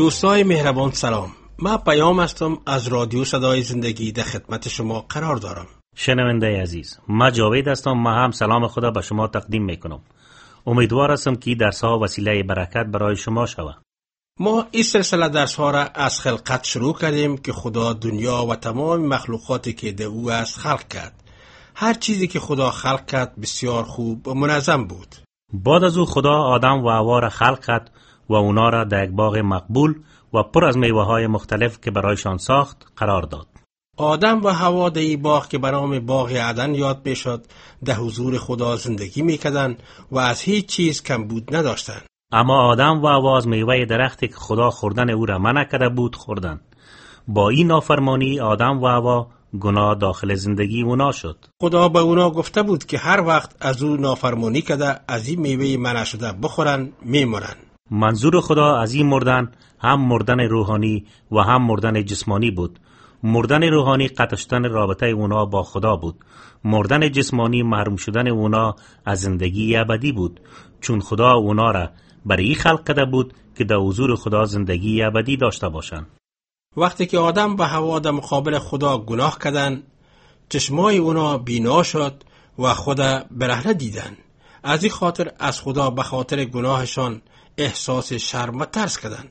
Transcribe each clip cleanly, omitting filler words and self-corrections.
دوستای مهربان سلام. من پیام هستم از رادیو صدای زندگی در خدمت شما قرار دارم. شنونده عزیز، من جاوید هستم. من هم سلام خدا به شما تقدیم میکنم. امیدوار هستم که درس ها وسیله برکت برای شما شود. ما این سلسله درس ها را از خلقت شروع کردیم که خدا دنیا و تمام مخلوقاتی که در او است خلق کرد. هر چیزی که خدا خلق کرد بسیار خوب و منظم بود. بعد از او خدا آدم و حوا را خلق کرد و اونا را در یک باغ مقبول و پر از میوه های مختلف که برایشان ساخت قرار داد. آدم و حوا در این باغ که به نام باغ عدن یاد میشد در حضور خدا زندگی میکردند و از هیچ چیز کمبود نداشتند. اما آدم و حوا از میوه درختی که خدا خوردن او را منع کرده بود خوردند. با این نافرمانی آدم و حوا گناه داخل زندگی اونا شد. خدا به اونا گفته بود که هر وقت از او نافرمانی کرده از این میوه منع شده بخورن میمرن. منظور خدا از این مردن هم مردن روحانی و هم مردن جسمانی بود. مردن روحانی قطع شدن رابطه اونا با خدا بود. مردن جسمانی محروم شدن اونا از زندگی ابدی بود، چون خدا اونا را برای خلق کرده بود که در حضور خدا زندگی ابدی داشته باشند. وقتی که آدم و حوا در مقابل خدا گناه کردند، چشمای اونا بینا شد و خدا برهنه دیدند. از این خاطر از خدا به خاطر گناهشان احساس شرم و ترس کردند.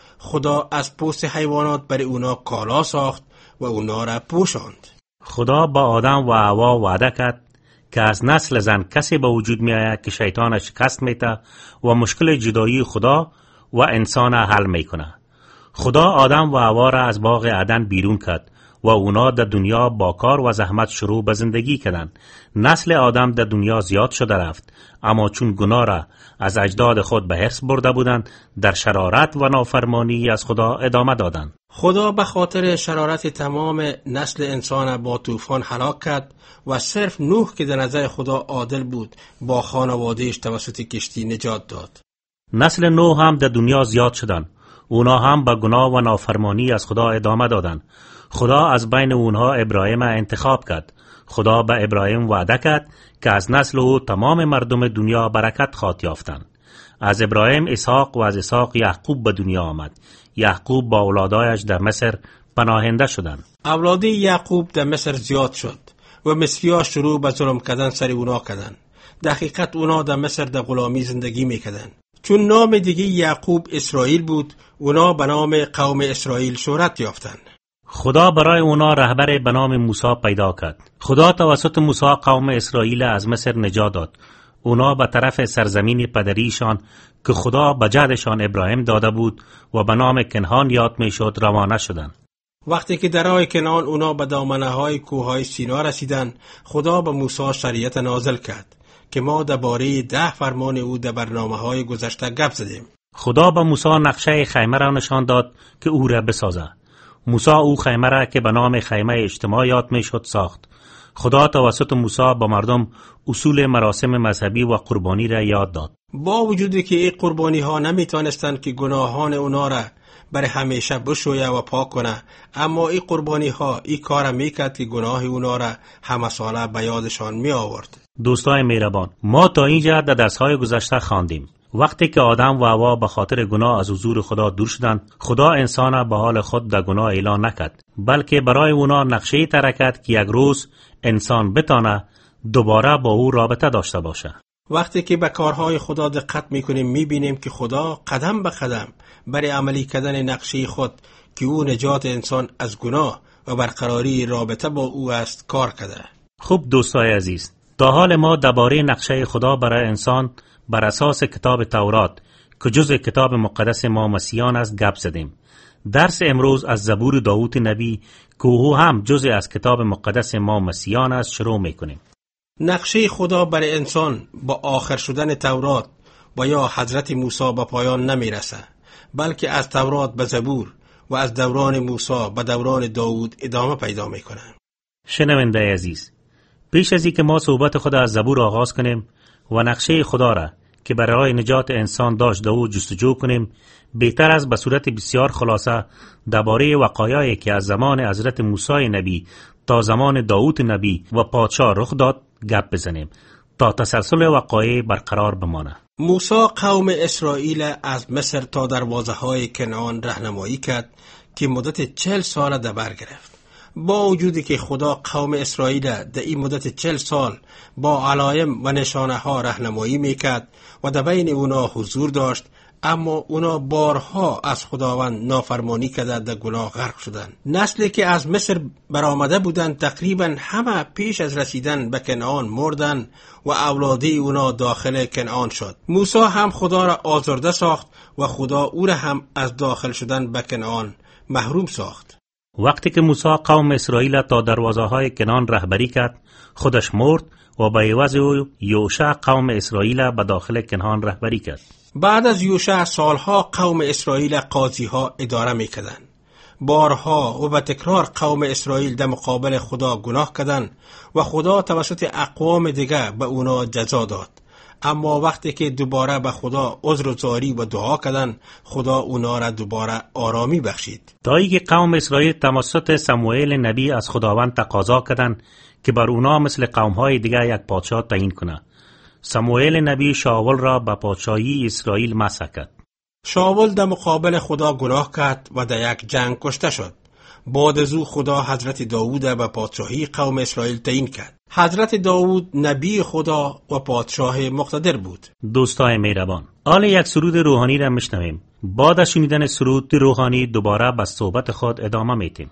خدا از پوست حیوانات برای اونا کالا ساخت و اونا را پوشاند. خدا با آدم و حوا وعده کرد که از نسل زن کسی به وجود می آید که شیطان شکست میده و مشکل جدایی خدا و انسان حل میکنه. خدا آدم و حوا را از باغ عدن بیرون کرد و اونا در دنیا با کار و زحمت شروع به زندگی کردند. نسل آدم در دنیا زیاد شده رفت، اما چون گناه را از اجداد خود به حرص برده بودند، در شرارت و نافرمانی از خدا ادامه دادند. خدا به خاطر شرارت تمام نسل انسان با طوفان هلاک کرد و صرف نوح که در نظر خدا عادل بود با خانوادهش توسط کشتی نجات داد. نسل نوح هم در دنیا زیاد شدند. اونا هم به گناه و نافرمانی از خدا ادامه دادند. خدا از بین اونها ابراهیم انتخاب کرد. خدا به ابراهیم وعده کرد که از نسل او تمام مردم دنیا برکت خواهد یافتند. از ابراهیم اسحاق و از اسحاق یعقوب به دنیا آمد. یعقوب با اولادایش در مصر پناهنده شدند. اولاد یعقوب در مصر زیاد شد و مصری‌ها شروع به ظلم کردن سر اونا کردند. در حقیقت اونا در مصر در غلامی زندگی میکردند. چون نام دیگه یعقوب اسرائیل بود، اونا به نام قوم اسرائیل شهرت یافتند. خدا برای اونا رهبر به نام موسی پیدا کرد. خدا توسط موسی قوم اسرائیل از مصر نجات داد. اونا به طرف سرزمین پدریشان که خدا به جدشان ابراهیم داده بود و به نام کنعان یاد میشد روانه شدند. وقتی که در راه کنعان اونا به دامنه‌های کوههای سینا رسیدند، خدا به موسی شریعت نازل کرد که ما درباره 10 فرمان او در برنامه‌های گذشته گپ زدیم. خدا به موسی نقشه خیمه را نشان داد که او را بسازه. موسی او خیمه را که به نام خیمه اجتماع یاد میشد ساخت. خدا توسط موسی به مردم اصول مراسم مذهبی و قربانی را یاد داد. با وجودی که این قربانی ها نمیتونستند که گناهان اونا را برای همیشه بشویه و پاک کنه، اما این قربانی ها این کار میکرد که گناه اونا را همه ساله به یادشان می آورد. دوستای مهربان، ما تا اینجا در درس‌های گذشته خواندیم وقتی که آدم و حوا به خاطر گناه از حضور خدا دور شدند، خدا انسان را به حال خود در گناه اعلان نکرد، بلکه برای اونا نقشه طرح کرد که یک روز انسان بتانه دوباره با او رابطه داشته باشه. وقتی که به کارهای خدا دقت میکنیم میبینیم که خدا قدم به قدم برای عملی کردن نقشه خود که او نجات انسان از گناه و برقراری رابطه با او است کار کرده. خوب دوستای عزیز، تا حال ما درباره نقشه خدا برای انسان بر اساس کتاب تورات که جزء کتاب مقدس ما مسیحیان است گپ زدیم. درس امروز از زبور داوود نبی که او هم جزء از کتاب مقدس ما مسیحیان است شروع میکنیم. نقشه خدا برای انسان با آخر شدن تورات و یا حضرت موسی به پایان نمیرسه، بلکه از تورات به زبور و از دوران موسی به دوران داوود ادامه پیدا میکنه. شنونده عزیز، پیش از اینکه ما صحبت خود از زبور آغاز کنیم و نقشه خدا را که برای نجات انسان داشت دو جستجو کنیم، بهتر است به صورت بسیار خلاصه درباره وقایعی که از زمان حضرت موسی نبی تا زمان داوود نبی و پادشاه رخ داد گپ بزنیم تا تسلسل وقایع برقرار بمانه. موسی قوم اسرائیل از مصر تا دروازه‌های کنعان راهنمایی کرد که مدت 40 سال بر گرفت. با وجودی که خدا قوم اسرائیل در این مدت 40 سال با علایم و نشانه ها راهنمایی میکرد و در بین اونا حضور داشت، اما اونا بارها از خداوند نافرمانی کرده در گناه غرق شدند. نسلی که از مصر برآمده بودند تقریبا همه پیش از رسیدن به کنعان مردند و اولادی اونا داخل کنعان شد. موسی هم خدا را آزرده ساخت و خدا او را هم از داخل شدن به کنعان محروم ساخت. وقتی که موسی قوم اسرائیل تا دروازه‌های کنعان رهبری کرد، خودش مرد و به عوض او یوشع قوم اسرائیل به داخل کنعان رهبری کرد. بعد از یوشع سالها قوم اسرائیل قاضی‌ها اداره می‌کردند. بارها و به تکرار قوم اسرائیل در مقابل خدا گناه کردند و خدا توسط اقوام دیگه به اونا جزا داد. اما وقتی که دوباره به خدا عذرخواهی و دعا کردند، خدا اونا را دوباره آرامی بخشید. تا اینکه قوم اسرائیل توسط سموئیل نبی از خداوند تقاضا کردند که بر اونا مثل قوم‌های دیگه یک پادشاه تعیین کنه. سموئیل نبی شاول را به پادشاهی اسرائیل مسح کرد. شاول در مقابل خدا گناه کرد و در یک جنگ کشته شد. بعد از او خدا حضرت داوود به پادشاهی قوم اسرائیل تعیین کرد. حضرت داوود نبی خدا و پادشاه مقتدر بود. دوستای مهربان، حال یک سرود روحانی را میشنویم. بعد از شنیدن سرود روحانی دوباره به صحبت خود ادامه میدیم.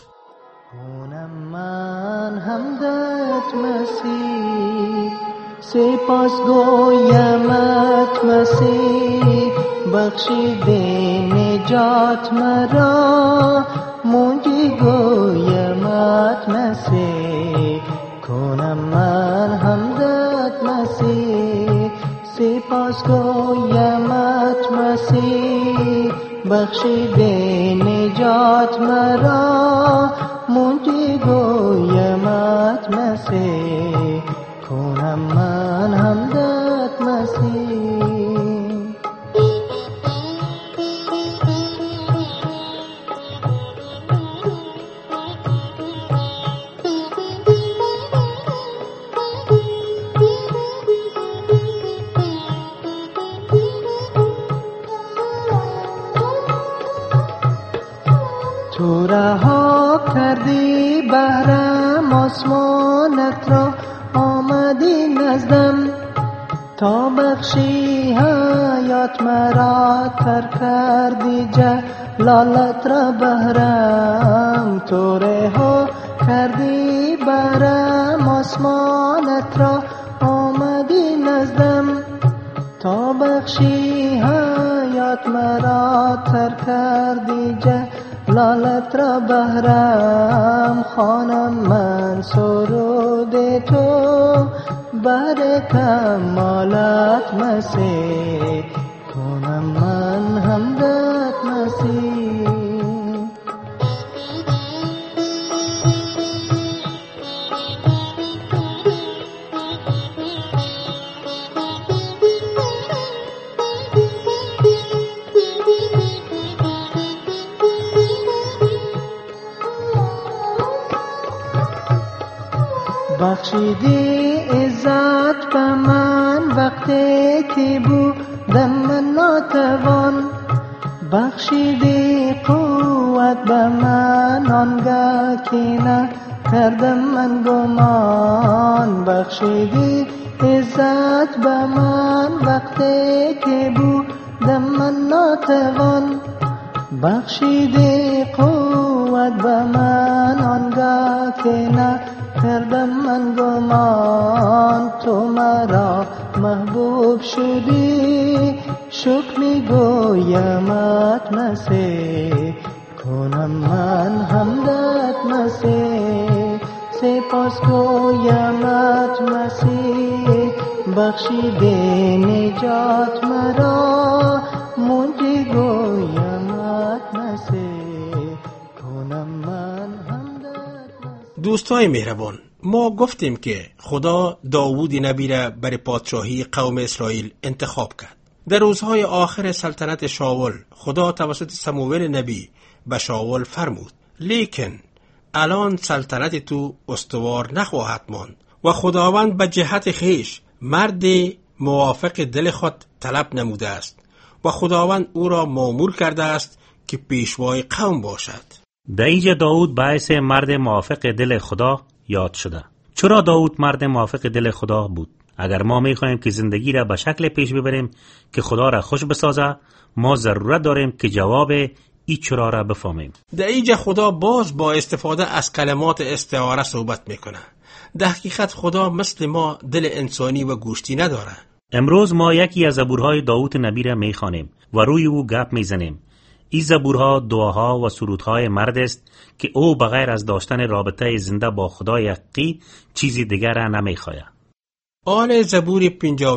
من حمدت مسیح، سپاس گویمت مسیح، بخشیده نجات مرا، منجی گویمت مسیح. کنم من حمدت مسیح، سپاس گویمت مسیح، بخشیده نجات مرا، منجی گویمت مسیح. کنم من حمدت مسیح. تو رها کردی بهرم آسمانت را، آمدی نزدم تا بخشی حیات مرا، تر کردی جلالت را بهرم. تو رها کردی بهرم آسمانت را، آمدی نزدم تا بخشی حیات مرا، تر کردی جلالت را بهرم. خوانم من سرود تو بر کمالت مسیح، کنم من حمدت مسیح. بخشیدی عزت به من وقتی که بودم من ناتوان، بخشیدی قوت به من آنگاه که نکردم من گمان. بخشیدی عزت به من وقتی که بودم من ناتوان، بخشیدی قوت به من آنگاه که کردم من گمان. تو مرا محبوب شدی، شکر میگویمت مسیح، کنم من حمدت مسیح. سپاس گویمت مسیح، بخشیده نجات مرا، منجی گویمت مسیح، کنم من حمدت مسیح. دوستای مهربان، ما گفتیم که خدا داوود نبی را برای پادشاهی قوم اسرائیل انتخاب کرد. در روزهای آخر سلطنت شاول خدا توسط سموئیل نبی به شاول فرمود: لیکن الان سلطنت تو استوار نخواهد ماند و خداوند به جهت خیش مرد موافق دل خود طلب نموده است و خداوند او را مأمور کرده است که پیشوای قوم باشد. در اینجا داود باعث مرد موافق دل خدا یاد شده. چرا داود مرد موافق دل خدا بود؟ اگر ما میخواهیم که زندگی را به شکل پیش ببریم که خدا را خوش بسازه، ما ضرورت داریم که جواب این چرا را بفهمیم. در اینجا خدا باز با استفاده از کلمات استعاره صحبت میکنه. در حقیقت خدا مثل ما دل انسانی و گوشتی نداره. امروز ما یکی از زبورهای داود نبی را میخوانیم و روی او گپ میزنیم. این زبورها دعاها و سرودهای مرد است که او بغیر از داشتن رابطه زنده با خدای حقیقی چیزی دیگر را نمیخواهد. آن زبور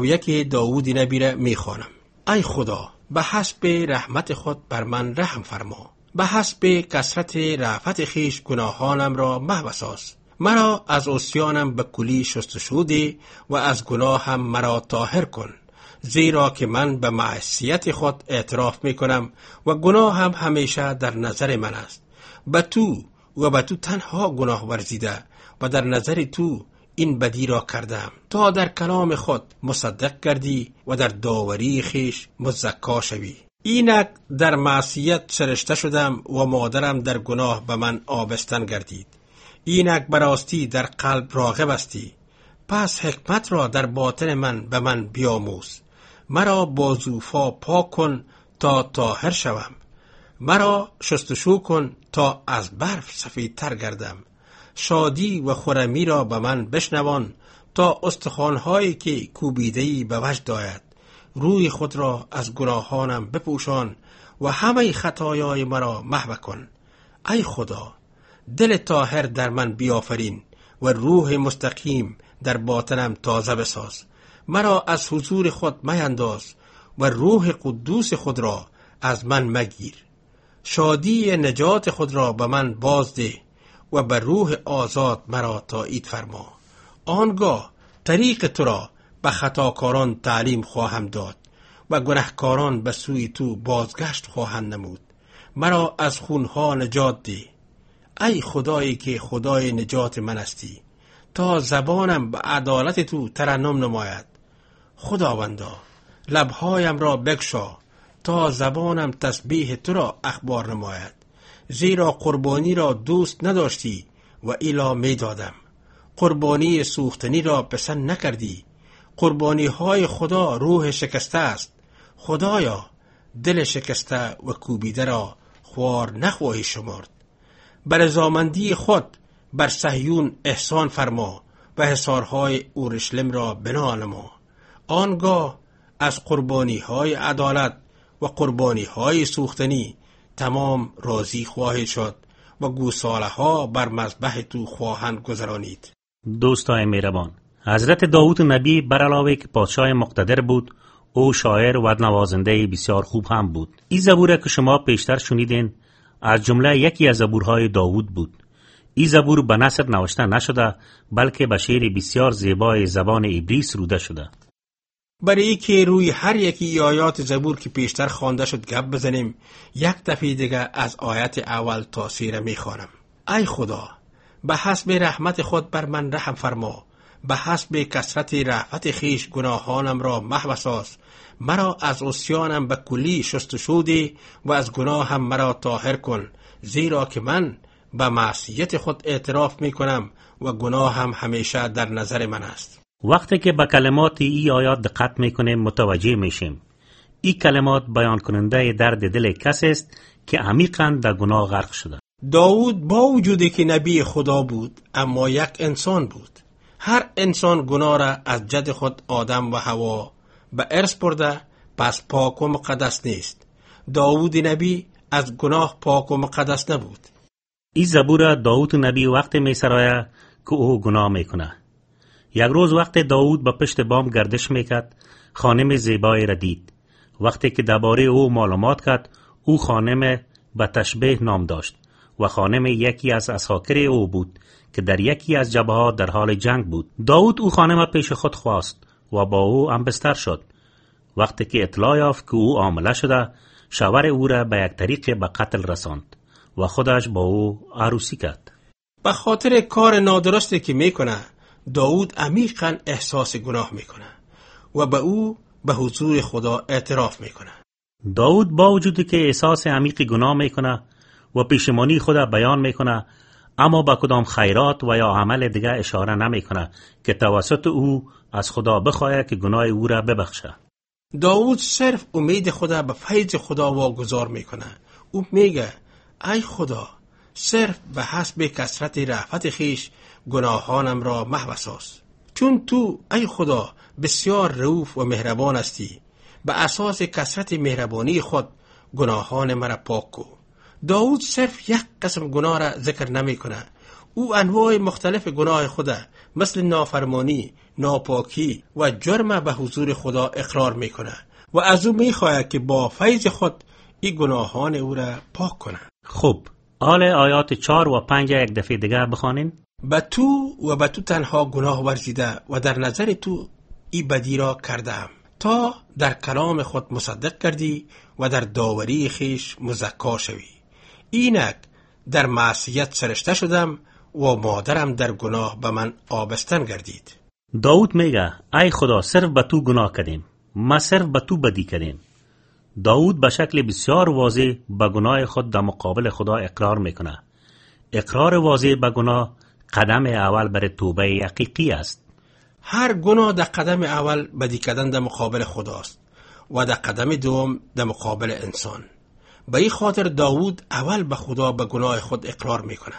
51 داود نبی را میخوانم. ای خدا، به حسب رحمت خود بر من رحم فرما. به حسب کثرت رأفت خویش گناهانم را محو ساز. مرا از عصیانم به کلی شستشو ده و از گناهم مرا طاهر کن. زیرا که من به معصیت خود اعتراف میکنم و گناهم همیشه در نظر من است. به تو و به تو تنها گناه ورزیده و در نظر تو این بدی را کردم، تا در کلام خود مصدق گردی و در داوری خویش مزکا شوی. اینک در معصیت سرشته شدم و مادرم در گناه به من آبستن گردید. اینک براستی در قلب راغب استی، پس حکمت را در باطن من به من بیاموز. مرا با زوفا پاک کن تا طاهر شوم. مرا شستشو کن تا از برف سفیدتر گردم. شادی و خرمی را به من بشنوان تا استخوان‌هایی که کوبیده‌ای به وجد آید. روی خود را از گناهانم بپوشان و همه خطایای مرا محو کن. ای خدا، دل طاهر در من بیافرین و روح مستقیم در باطنم تازه بساز. مرا از حضور خود مینداز و روح قدوس خود را از من مگیر. شادی نجات خود را به من بازده و به روح آزاد مرا تایید فرما. آنگاه طریق تو را به خطاکاران تعلیم خواهم داد و گناهکاران به سوی تو بازگشت خواهند نمود. مرا از خونها نجات ده، ای خدایی که خدای نجات من استی، تا زبانم به عدالت تو ترنم نماید. خداوندا، لبهایم را بگشا تا زبانم تسبیح تو را اخبار نماید. زیرا قربانی را دوست نداشتی و ایلا می دادم. قربانی سوختنی را پسند نکردی. قربانی های خدا روح شکسته است. خدایا، دل شکسته و کوبیده را خوار نخواهی شمرد. بر رضامندی خود بر صهیون احسان فرما و حصارهای اورشلیم را بنا نما. آنگاه از قربانی های عدالت و قربانی های سوختنی تمام راضی خواهی شد و گوساله ها بر مذبح تو خواهند گذرانید. دوستای مهربان، حضرت داود نبی بر علاوه که پادشاه مقتدر بود، او شاعر و نوازنده بسیار خوب هم بود. این زبور که شما پیشتر شنیدین از جمله یکی از زبورهای داود بود. این زبور به نثر نوشته نشده، بلکه به شعر بسیار زیبای زبان عبری سروده شده. برای که روی هر یکی آیات زبور که پیشتر خوانده شد گپ بزنیم، یک دفعه دیگه از آیت اول تا 3 میخوانم. ای خدا، به حسب رحمت خود بر من رحم فرما. به حسب کثرت رأفت خویش گناهانم را محو ساز. مرا از عصیانم به کلی شستشو ده و از گناهم مرا طاهر کن. زیرا که من به معصیت خود اعتراف میکنم و گناهم همیشه در نظر من است. وقتی که به کلمات ای آیات دقت میکنیم متوجه میشیم ای کلمات بیان کننده درد دل کسی است که عمیقاً در گناه غرق شده. داود با وجودی که نبی خدا بود، اما یک انسان بود. هر انسان گناه را از جد خود آدم و حوا به ارث برده، پس پاک و مقدس نیست. داود نبی از گناه پاک و مقدس نبود. این زبور داود نبی وقت می سرایه که او گناه میکنه. یک روز وقت داود به پشت بام گردش میکرد، خانم زیبایی را دید. وقتی که درباره او معلومات کرد، او خانم به تشبیه نام داشت و خانم یکی از اساکر او بود که در یکی از جبهات در حال جنگ بود. داود او خانم پیش خود خواست و با او همبستر شد. وقتی که اطلاع یافت که او حامله شده، شوهر او را به یک طریق به قتل رساند و خودش با او عروسی کرد. به خاطر کار نادرستی که میکنه، داود عمیقاً احساس گناه میکنه و به او به حضور خدا اعتراف میکنه. داود با وجودی که احساس عمیق گناه میکنه و پشیمانی خود بیان میکنه، اما با کدام خیرات و یا عمل دیگه اشاره نمیکنه که توسط او از خدا بخواهد که گناه او را ببخشه. داود صرف امید خدا به فیض خدا واگذار میکنه. او میگه ای خدا، صرف به حسب کثرت رأفت خیش گناهانم را محو ساز. چون تو ای خدا بسیار رؤوف و مهربان هستی، به اساس کثرت مهربانی خود گناهان مرا پاک کو. داود صرف یک قسم گناه را ذکر نمی کنه. او انواع مختلف گناه خدا مثل نافرمانی، ناپاکی و جرم به حضور خدا اقرار می کنه و از او می خواهد که با فیض خود این گناهان او را پاک کنه. خب، حال آیات 4 و 5 یک دفعه دیگه بخوانین. به تو و به تو تنها گناه ورزیده و در نظر تو این بدی را کردم، تا در کلام خود مصدق کردی و در داوری خیش مزکا شوی. اینک در معصیت سرشته شدم و مادرم در گناه به من آبستن گردید. داود میگه ای خدا، صرف به تو گناه کردیم، ما صرف به تو بدی کردیم. داود به شکل بسیار واضح به گناه خود در مقابل خدا اقرار میکنه. اقرار واضح به گناه قدم اول برای توبه حقیقی است. هر گناه در قدم اول بدی کردن در مقابل خداست و در قدم دوم در مقابل انسان. به این خاطر داود اول به خدا به گناه خود اقرار میکنه.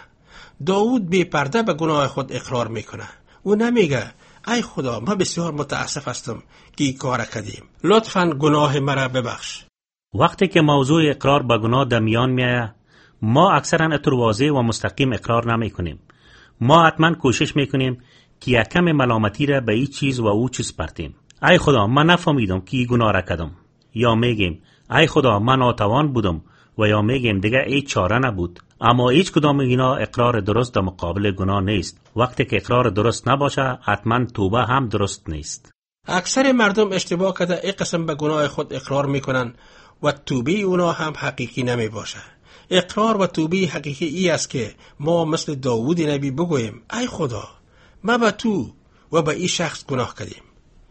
داود بی پرده به گناه خود اقرار میکنه. او نمیگه ای خدا، ما بسیار متاسف هستم که این کار کردیم، لطفاً گناه مرا ببخش. وقتی که موضوع اقرار به گناه در میان میاد، ما اکثرا اطور واضح و مستقیم اقرار نمی کنیم. ما حتما کوشش میکنیم که یک کم ملامتی را به این چیز و او چیز پرتیم. ای خدا، من نفهمیدم که این گناه را کردم، یا میگیم ای خدا من ناتوان بودم، و یا میگیم دیگه هیچ چاره نبود. اما هیچ کدام اینا اقرار درست در مقابل گناه نیست. وقتی که اقرار درست نباشه، حتما توبه هم درست نیست. اکثر مردم اشتباه کرده این قسم به گناه خود اقرار میکنن و توبه اونا هم حقیقی نمی باشه. اقرار و توبه حقیقی ای است که ما مثل داوود نبی بگوییم ای خدا، ما به تو و به این شخص گناه کردیم.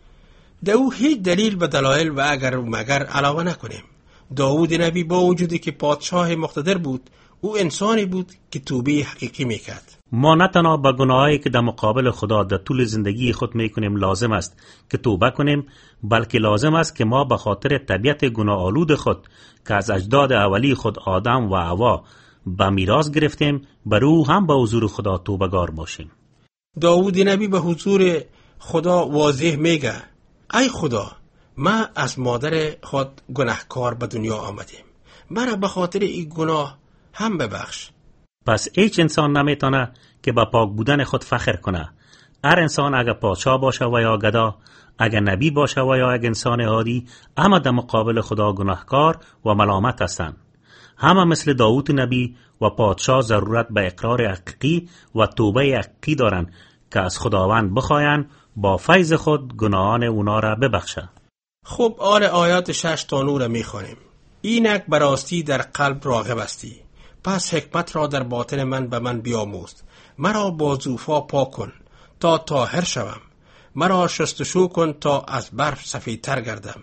در او هیچ دلیل به دلایل و اگر و مگر علاوه نکنیم. داوود نبی با وجودی که پادشاه مقتدر بود، او انسانی بود که توبه حقیقی میکرد. ما نه تنها به گناهایی که در مقابل خدا در طول زندگی خود میکنیم لازم است که توبه کنیم، بلکه لازم است که ما به خاطر طبیعت گناه آلود خود که از اجداد اولی خود آدم و حوا به میراث گرفتیم، بر او هم به حضور خدا توبه‌گار باشیم. داوود نبی به حضور خدا واضح میگه ای خدا، ما از مادر خود گناهکار به دنیا آمدیم، مرا به خاطر این گناه هم ببخش. پس هیچ انسان نمیتونه که با پاک بودن خود فخر کنه. هر انسان اگر پادشاه باشه و یا گدا، اگر نبی باشه و یا اگر انسان عادی، همه در مقابل خدا گناهکار و ملامت هستند. همه مثل داوود نبی و پادشاه ضرورت به اقرار حقیقی و توبه حقیقی دارن که از خداوند بخواین با فیض خود گناهان اونا را ببخشه. خب آیات 6 تا 9 را میخوانیم. اینک براستی در قلب راغب استی، پس حکمت را در باطن من به من بیاموز. مرا با زوفا پاک کن تا طاهر شوم، مرا شستشو کن تا از برف سفیدتر گردم.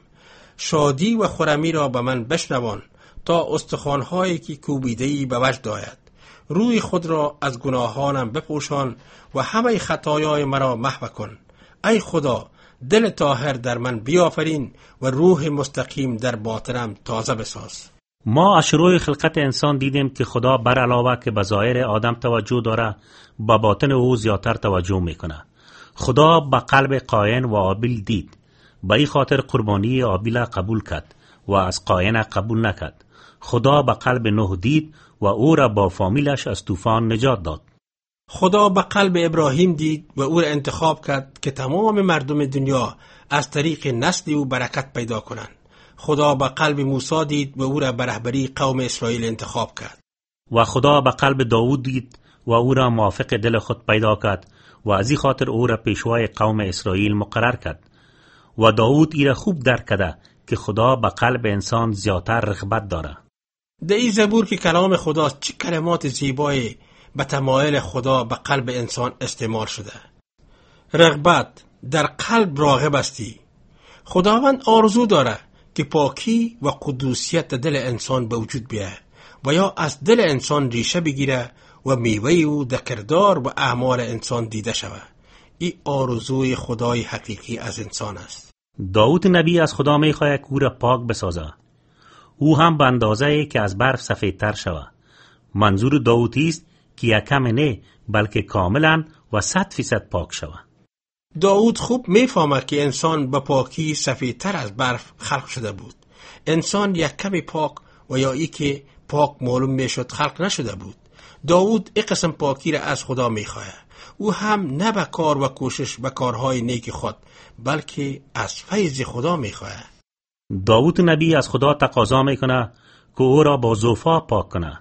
شادی و خرمی را به من بشنوان تا استخوان‌هایی که کوبیده‌ای به وجد آید. روی خود را از گناهانم بپوشان و همه خطایای مرا محو کن. ای خدا، دل طاهر در من بیافرین و روح مستقیم در باطنم تازه بساز. ما از شروع خلقت انسان دیدیم که خدا بر علاوه که به ظاهر آدم توجه داره، با باطن او زیادتر توجه میکنه. خدا به قلب قاین و آبیل دید، به این خاطر قربانی آبیل قبول کرد و از قاین قبول نکرد. خدا به قلب نوح دید و او را با فامیلش از طوفان نجات داد. خدا به قلب ابراهیم دید و او را انتخاب کرد که تمام مردم دنیا از طریق نسل او برکت پیدا کنند. خدا به قلب موسی دید و او را به رهبری قوم اسرائیل انتخاب کرد. و خدا به قلب داوود دید و او را موافق دل خود پیدا کرد و از این خاطر او را پیشوای قوم اسرائیل مقرر کرد. و داوود ای را خوب درک کرده که خدا به قلب انسان زیادتر رغبت داره. در این زبور که کلام خداست، چه کلمات زیبایی به تمایل خدا به قلب انسان استعمال شده. رغبت، در قلب راغب استی. خداوند آرزو داره که پاکی و قدوسیت دل انسان به وجود بیاید و یا از دل انسان ریشه بگیره و میوه او در کردار و اعمال انسان دیده شود. این آرزوی خدای حقیقی از انسان است. داود نبی از خدا میخواهد که او را پاک بسازه. او هم به اندازه‌ای که از برف سفیدتر شود. منظور داودی است که یکم نه بلکه کاملا و 100% پاک شود. داود خوب میفهمد که انسان به پاکی سفیدتر از برف خلق شده بود. انسان یک کمی پاک و یا ای که پاک معلوم میشد خلق نشده بود. داود این قسم پاکی را از خدا میخواهد. او هم نه به کار و کوشش و کارهای نیک خود بلکه از فیض خدا میخواهد. داود نبی از خدا تقاضا میکنه که او را با زوفا پاک کنه.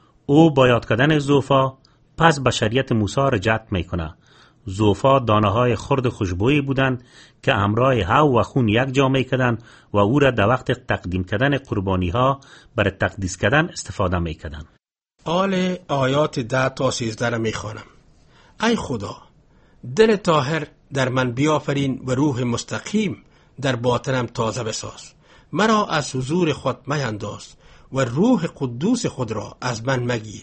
او با یاد کردن زوفا پس به شریعت موسی رجعت میکنه. زوفا دانه های خرد خوشبویی بودند که همراه هوا و خون یک جا میکردند و او را در وقت تقدیم کردن قربانی ها برای تقدیس کردن استفاده میکردند. آل آیات 10 تا 13 را میخوانم. ای خدا، دل طاهر در من بیافرین و روح مستقیم در باطنم تازه بساز. مرا از حضور خود مینداز و روح قدوس خود را از من مگیر.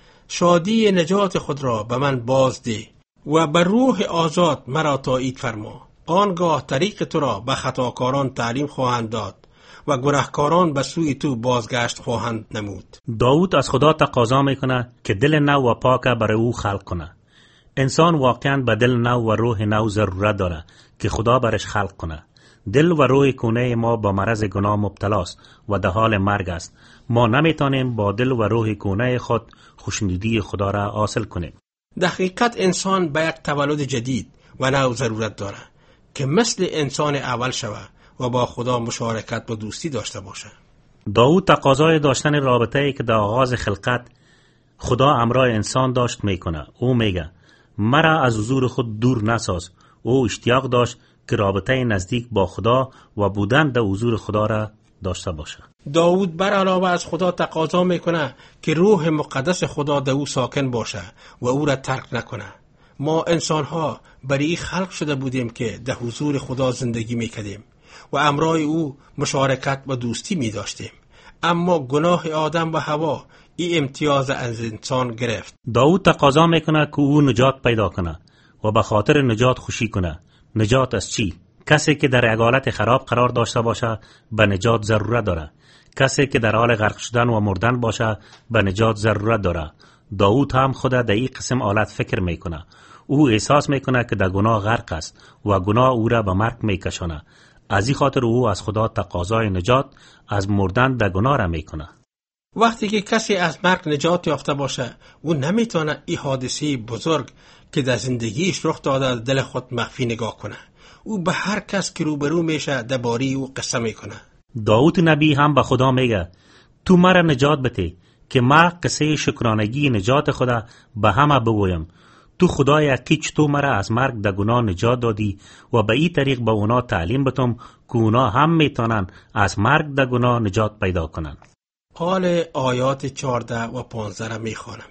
شادی نجات خود را به من بازده و به روح آزاد مرا تایید فرما. آنگاه طریق تو را به خطاکاران تعلیم خواهند داد و گناهکاران به سوی تو بازگشت خواهند نمود. داود از خدا تقاضا میکنه که دل نو و پاک برای او خلق کنه. انسان واقعا به دل نو و روح نو ضرورت داره که خدا برش خلق کنه. دل و روح کونه ما با مرض گناه مبتلاست و در حال مرگ است. ما نمیتونیم با دل و روح کونه خود خوشنودی خدا را حاصل کنیم. در حقیقت انسان به یک تولد جدید و نو ضرورت داره که مثل انسان اول شود و با خدا مشارکت و دوستی داشته باشه. داود تقاضای داشتن رابطه‌ای که در آغاز خلقت خدا همراه انسان داشت میکنه. او میگه مرا از حضور خود دور نساز. او اشتیاق داشت که رابطه نزدیک با خدا و بودن در حضور خدا را داشته باشه. داود بر علاوه از خدا تقاضا میکنه که روح مقدس خدا در او ساکن باشه و او را ترک نکنه. ما انسان ها برای خلق شده بودیم که در حضور خدا زندگی میکردیم و همراه او مشارکت و دوستی میداشتیم. اما گناه آدم و حوا این امتیاز از انسان گرفت. داود تقاضا میکنه که او نجات پیدا کنه و به خاطر نجات خوشی کنه. نجات از چی؟ کسی که در یک حالت خراب قرار داشته باشه به نجات ضرورت داره. کسی که در حال غرق شدن و مردن باشه به نجات ضرورت داره. داود هم خود در این قسم حالت فکر میکنه. او احساس میکنه که در گناه غرق است و گناه او را به مرگ میکشانه. از این خاطر او از خدا تقاضای نجات از مردن در گناه را میکنه. وقتی که کسی از مرگ نجات یافته باشه او نمیتونه این حادثه بزرگ که در زندگیش رخ داده دل خود مخفی نگاه کنه. او به هر کس که روبرو میشه درباره او قصه میکنه. داود نبی هم به خدا میگه تو مرا نجات بده که ما قصه شکرانگی نجات خدا به همه بگویم. تو خدایا که تو مرا از مرگ در گناه نجات دادی و به این طریق به اونا تعلیم بتم که اونا هم میتونن از مرگ در گناه نجات پیدا کنن. حال آیات 14 و 15 را میخوانم.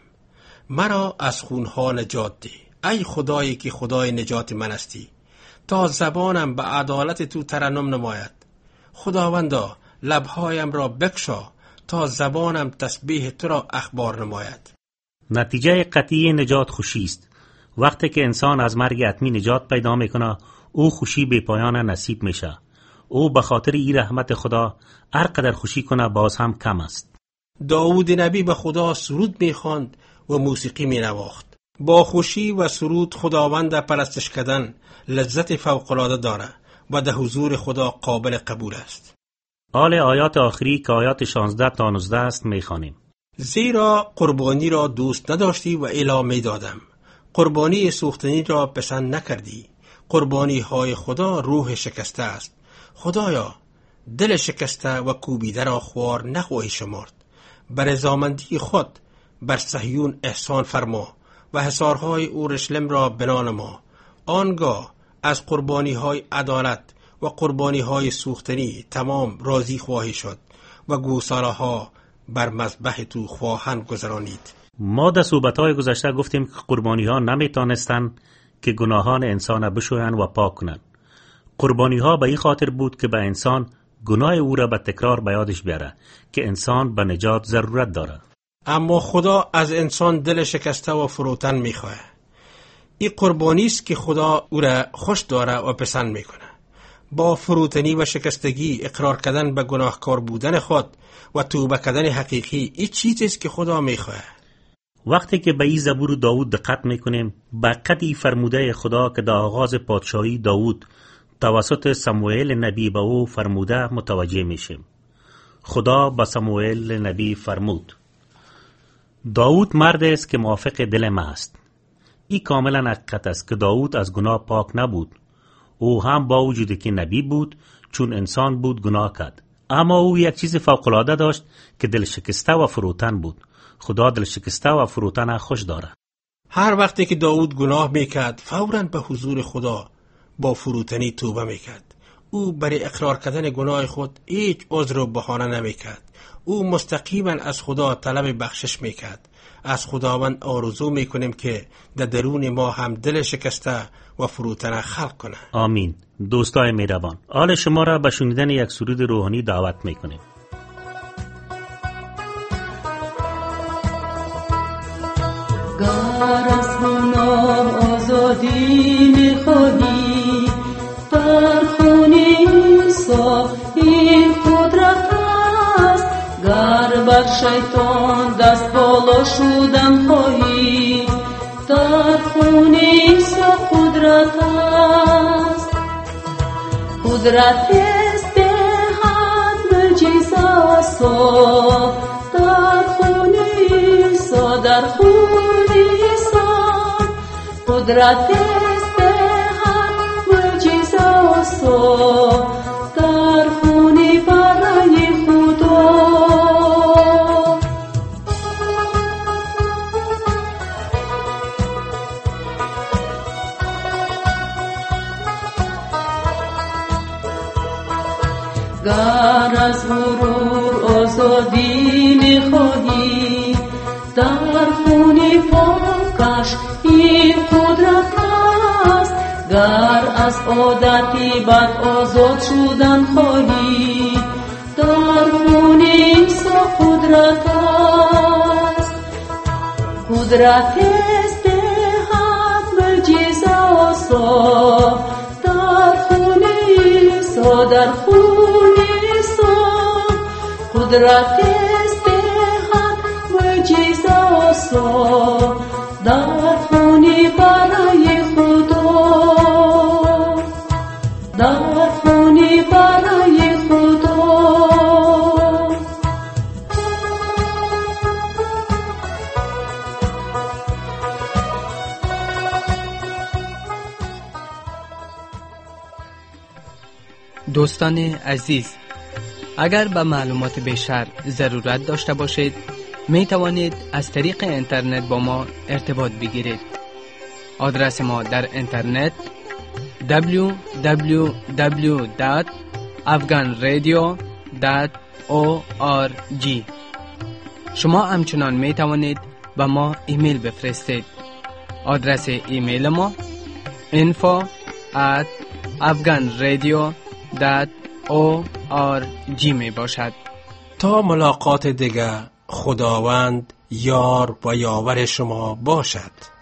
مرا از خونها نجات ده ای خدایی که خدای نجات من استی، تا زبانم به عدالت تو ترنم نماید. خداوندا لبهایم را بکشا تا زبانم تسبیح تو را اخبار نماید. نتیجه قطعی نجات خوشی است. وقتی که انسان از مرگ حتمی نجات پیدا میکنه او خوشی بی پایان نصیب میشه. او به خاطر این رحمت خدا هر قدر خوشی کنه باز هم کم است. داود نبی به خدا سرود میخواند و موسیقی مینواخت. با خوشی و سرود خداوند پرستش کردن لذت فوق‌العاده داره و در حضور خدا قابل قبول است. حال آیات آخری که آیات 16 تا 19 است میخوانیم. زیرا قربانی را دوست نداشتی و الی میدادم، قربانی سوختنی را پسند نکردی. قربانی های خدا روح شکسته است. خدایا دل شکسته و کوبیده را خوار نخواهی شمرد. بر رضامندی خود بر صهیون احسان فرما و حصارهای اورشلیم را بنا نما. آنگاه از قربانی های عدالت و قربانی های سوختنی تمام راضی خواهی شد و گوساله ها بر مذبح تو خواهند گذرانید. ما در صحبت‌های گذشته گفتیم که قربانی ها نمیتونستن که گناهان انسان بشوین و پاک کنن. قربانی ها به این خاطر بود که به انسان گناه او را به تکرار به یادش بیاره که انسان به نجات ضرورت داره. اما خدا از انسان دل شکسته و فروتن میخواه. این قربانی است که خدا او را خوش داره و پسند میکنه. با فروتنی و شکستگی اقرار کردن به گناهکار بودن خود و توبه کردن حقیقی، این چیزی است که خدا میخواه. وقتی که به این زبور داوود دقت میکنیم، به قدی فرموده خدا که در آغاز پادشاهی داوود توسط سموئیل نبی به او فرموده متوجه میشیم. خدا به سموئیل نبی فرمود: داوود مرد است که موافق دل من است. این کاملا حقیقت است که داوود از گناه پاک نبود. او هم با وجودی که نبی بود، چون انسان بود گناه کرد. اما او یک چیز فوق‌العاده داشت که دل شکسته و فروتن بود. خدا دل شکسته و فروتن خوش داره. هر وقتی که داوود گناه میکرد، فوراً به حضور خدا با فروتنی توبه میکرد. او برای اقرار کردن گناه خود هیچ عذر و بهانه نمیکرد. او مستقیما از خدا طلب بخشش میکرد. از خداوند آرزو میکنیم که در درون ما هم دل شکسته و فروتن خلق کنه. آمین. دوستای مهربان، حال شما را به شنیدن یک سرود روحانی دعوت میکنیم. گر از گناه آزادی میخواهی، در خون عیسی این قدرت است. گر بر شیطان دست بالا شدن خواهی، در خون عیسی قدرت است. قدرت است دهد معجزه سا، در خون عیسی، در خون عیسی. قدرت است دهد معجزه سا، در خون برای خدا. گر از غرور آزادی میخواهی، در خون پاکش این قدرت است. گر از عادتی بد آزاد شدن خواهی، در خون عیسی قدرت است. قدرت است دهد معجزه سا، در خون عیسی، در خون عیسی. قدرت است دهد معجزه سا، در خون برای خدا، در خون برای خدا. دوستان عزیز، اگر به معلومات بیشتر ضرورت داشته باشید، می توانید از طریق اینترنت با ما ارتباط بگیرید. آدرس ما در اینترنت www.afghanradio.org. شما همچنان می توانید به ما ایمیل بفرستید. آدرس ایمیل ما info@afghanradio.org می باشد. تا ملاقات دیگر، خداوند یار و یاور شما باشد.